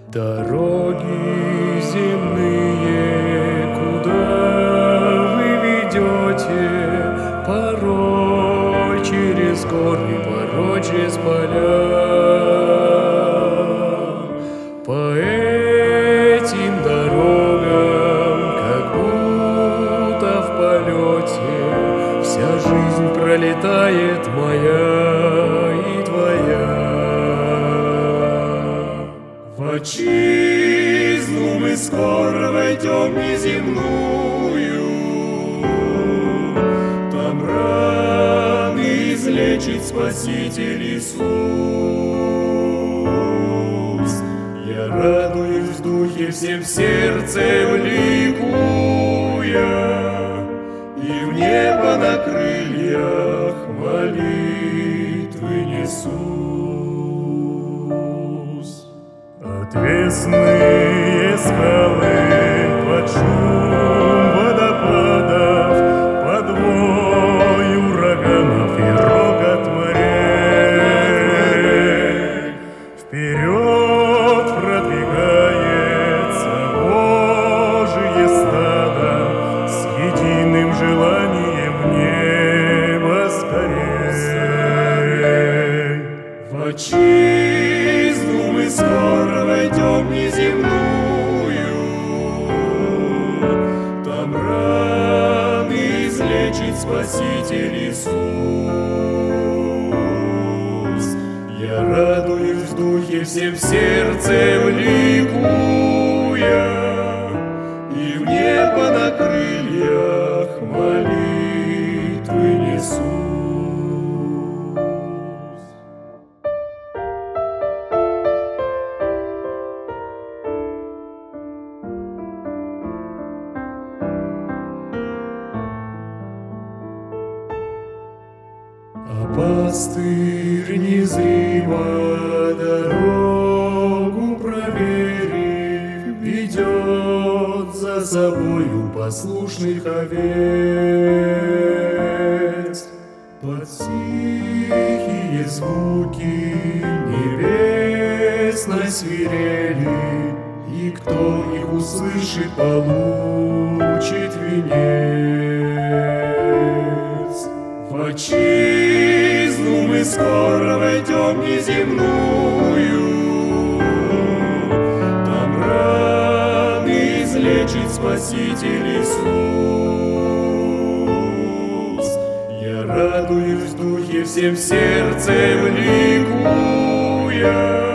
Дороги земные, куда вы ведете, порой через горы, порой через поля. По этим дорогам, как будто в полете, вся жизнь пролетает моя и твоя. В отчизну мы скоро войдем неземную, там раны излечит Спаситель Иисус. Я радуюсь в духе, всем сердцем ликуя, и в небо на крыльях молитвы несусь. Отвесные скалы под шум водопадов, под вой ураганов и рокот морей. Вперед продвигается Божие стадо с единым желанием в небо скорей. В отчизну мы скоро войдем неземную, там раны излечит Спаситель Иисус. Я радуюсь в духе, всем сердцем ликуя, и в небо на крыльях молитвы несусь. А пастырь незримо дорогу проверив, ведет за собою послушных овец. Под тихие звуки небесной свирели, и кто их услышит, получит венец. В отчизну мы скоро войдем неземную, там раны излечит Спаситель Иисус. Я радуюсь в духе, всем сердцем ликуя,